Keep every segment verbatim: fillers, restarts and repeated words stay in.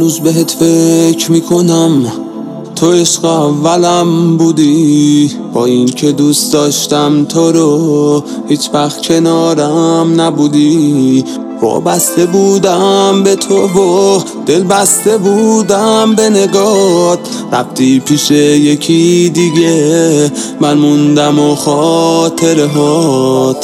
هنوز بهت فکر میکنم، تو عشق اولم بودی. با این که دوست داشتم تو رو، هیچ وقت کنارم نبودی. وابسته بودم به تو و دل بسته بودم به نگات. رفتی پیش یکی دیگه، من موندم و خاطره هات.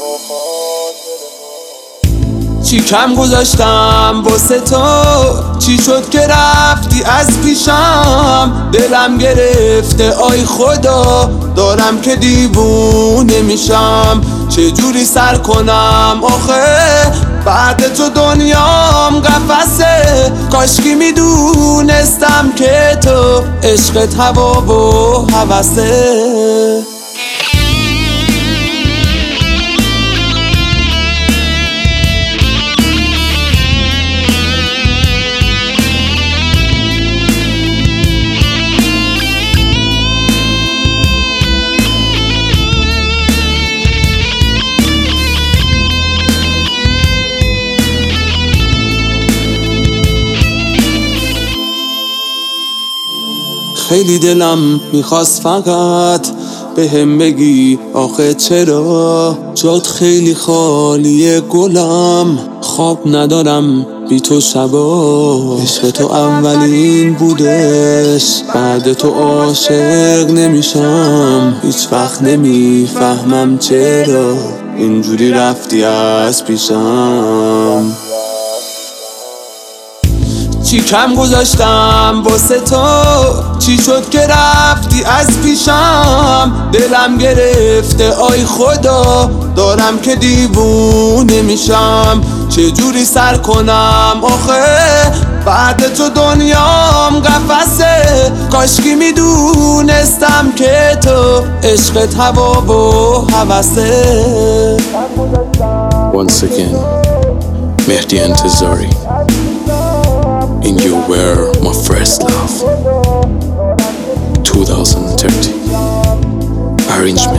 چی کم گذاشتم واسه تو، چی شد که رفتی از پیشم؟ دلم گرفته آی خدا، دارم که دیوونه میشم. چه جوری سر کنم آخه، بعد تو دنیام قفسه. کاشکی میدونستم که تو عشقت هوا و هوسه. خیلی دلم میخواست فقط به هم بگی آخه چرا. جات خیلی خالیه گلم، خواب ندارم بی تو شبا. عشق تو اولین بودش، بعد تو عاشق نمیشم. هیچ وقت نمیفهمم چرا اینجوری رفتی از پیشم. چی کم گذاشتم واسه تو، چی شد که رفتی از پیشم؟ دلم گرفته آی خدا، دارم که دیوونه میشم. چه جوری سر کنم آخه، بعد تو دنیام قفسه. کاشکی میدونستم که تو عشقت هوا و هوسه. Once again, Mehdi Antazari, and you were my first love. twenty thirty. Arrangement